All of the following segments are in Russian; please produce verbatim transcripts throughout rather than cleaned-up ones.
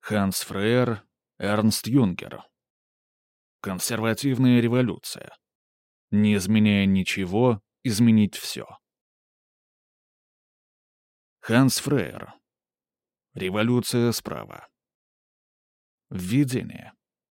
Ханс Фрейер, Эрнст Юнгер. Консервативная революция. Не изменяя ничего, изменить все. Ханс Фрейер. Революция справа. Введение.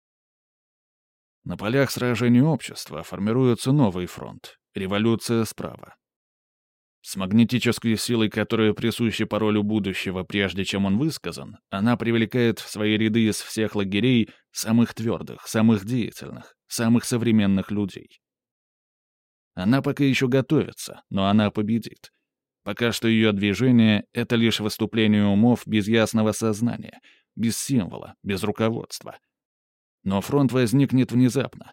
На полях сражений общества формируется новый фронт — революция справа. С магнетической силой, которая присуща паролю будущего, прежде чем он высказан, она привлекает в свои ряды из всех лагерей самых твердых, самых деятельных, самых современных людей. Она пока еще готовится, но она победит. Пока что ее движение — это лишь выступление умов без ясного сознания, без символа, без руководства. Но фронт возникнет внезапно.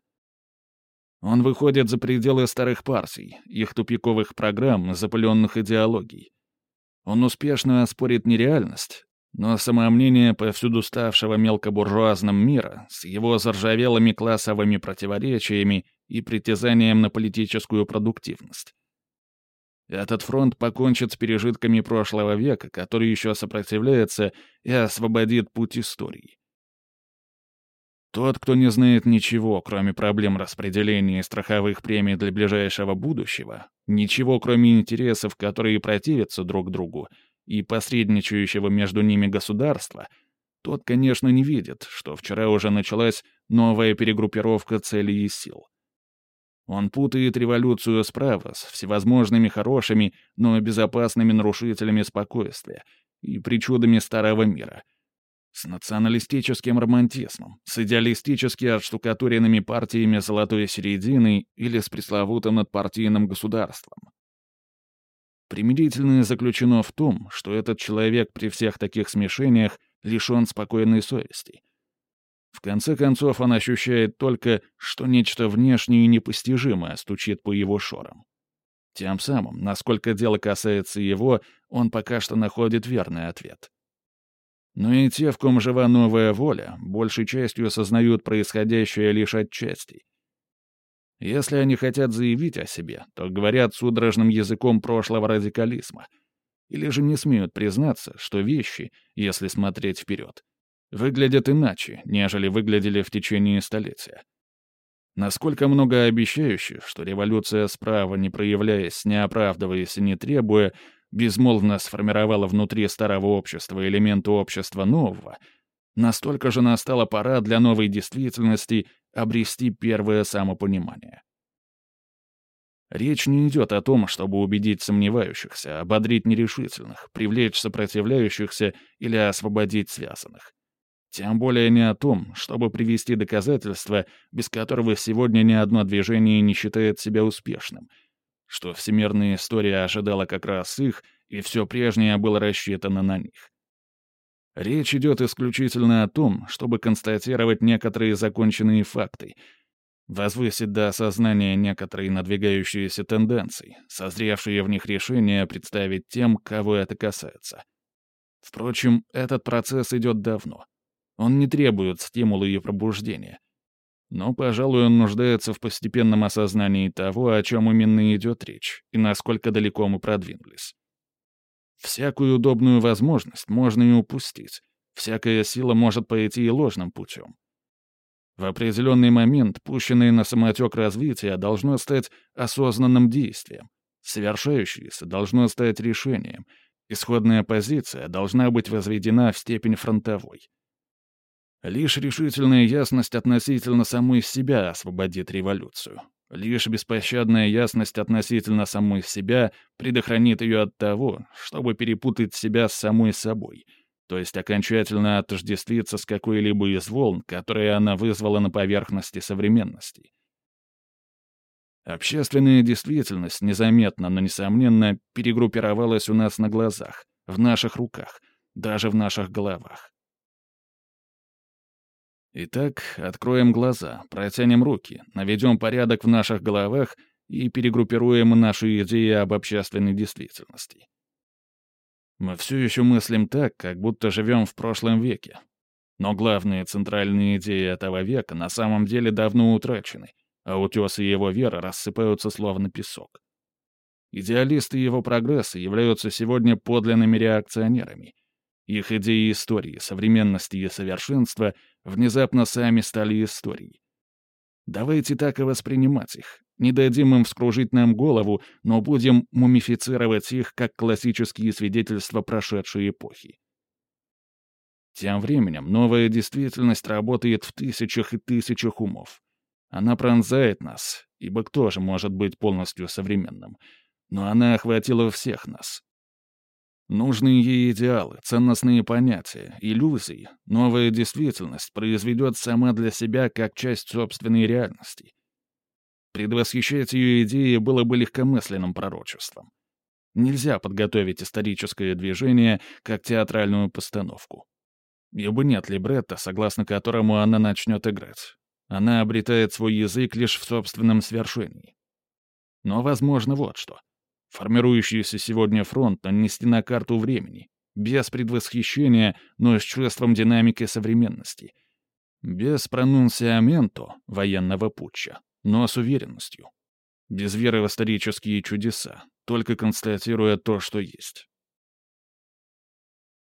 Он выходит за пределы старых партий, их тупиковых программ, запыленных идеологий. Он успешно оспорит нереальность, но самомнение повсюду ставшего мелкобуржуазным мира с его заржавелыми классовыми противоречиями и притязанием на политическую продуктивность. Этот фронт покончит с пережитками прошлого века, который еще сопротивляется, и освободит путь истории. Тот, кто не знает ничего, кроме проблем распределения страховых премий для ближайшего будущего, ничего, кроме интересов, которые противятся друг другу, и посредничающего между ними государства, тот, конечно, не видит, что вчера уже началась новая перегруппировка целей и сил. Он путает революцию справа с всевозможными хорошими, но безопасными нарушителями спокойствия и причудами старого мира, с националистическим романтизмом, с идеалистически отштукатуренными партиями золотой середины или с пресловутым надпартийным государством. Примирительное заключено в том, что этот человек при всех таких смешениях лишен спокойной совести. В конце концов, он ощущает только, что нечто внешнее и непостижимое стучит по его шорам. Тем самым, насколько дело касается его, он пока что находит верный ответ. Но и те, в ком жива новая воля, большей частью осознают происходящее лишь отчасти. Если они хотят заявить о себе, то говорят судорожным языком прошлого радикализма, или же не смеют признаться, что вещи, если смотреть вперед, выглядят иначе, нежели выглядели в течение столетия. Насколько многообещающе, что революция справа, не проявляясь, не оправдываясь и не требуя, безмолвно сформировала внутри старого общества элементы общества нового, настолько же настала пора для новой действительности обрести первое самопонимание. Речь не идет о том, чтобы убедить сомневающихся, ободрить нерешительных, привлечь сопротивляющихся или освободить связанных. Тем более не о том, чтобы привести доказательства, без которого сегодня ни одно движение не считает себя успешным, что всемирная история ожидала как раз их, и все прежнее было рассчитано на них. Речь идет исключительно о том, чтобы констатировать некоторые законченные факты, возвысить до осознания некоторые надвигающиеся тенденции, созревшие в них решения представить тем, кого это касается. Впрочем, этот процесс идет давно. Он не требует стимула и пробуждения. Но, пожалуй, он нуждается в постепенном осознании того, о чем именно идет речь, и насколько далеко мы продвинулись. Всякую удобную возможность можно и упустить. Всякая сила может пойти и ложным путем. В определенный момент пущенное на самотек развитие должно стать осознанным действием. Совершающееся должно стать решением. Исходная позиция должна быть возведена в степень фронтовой. Лишь решительная ясность относительно самой себя освободит революцию. Лишь беспощадная ясность относительно самой себя предохранит ее от того, чтобы перепутать себя с самой собой, то есть окончательно отождествиться с какой-либо из волн, которые она вызвала на поверхности современности. Общественная действительность незаметно, но несомненно перегруппировалась у нас на глазах, в наших руках, даже в наших головах. Итак, откроем глаза, протянем руки, наведем порядок в наших головах и перегруппируем наши идеи об общественной действительности. Мы все еще мыслим так, как будто живем в прошлом веке. Но главные центральные идеи этого века на самом деле давно утрачены, а утесы его веры рассыпаются словно песок. Идеалисты его прогресса являются сегодня подлинными реакционерами. Их идеи истории, современности и совершенства внезапно сами стали историей. Давайте так и воспринимать их. Не дадим им вскружить нам голову, но будем мумифицировать их как классические свидетельства прошедшей эпохи. Тем временем новая действительность работает в тысячах и тысячах умов. Она пронзает нас, ибо кто же может быть полностью современным? Но она охватила всех нас. Нужные ей идеалы, ценностные понятия, иллюзии, новая действительность произведет сама для себя как часть собственной реальности. Предвосхищать ее идеи было бы легкомысленным пророчеством. Нельзя подготовить историческое движение как театральную постановку. Ибо нет либретто, согласно которому она начнет играть. Она обретает свой язык лишь в собственном свершении. Но возможно вот что. Формирующийся сегодня фронт нанести на карту времени, без предвосхищения, но с чувством динамики современности. Без пронунсиаменто военного путча, но с уверенностью. Без веры в исторические чудеса, только констатируя то, что есть.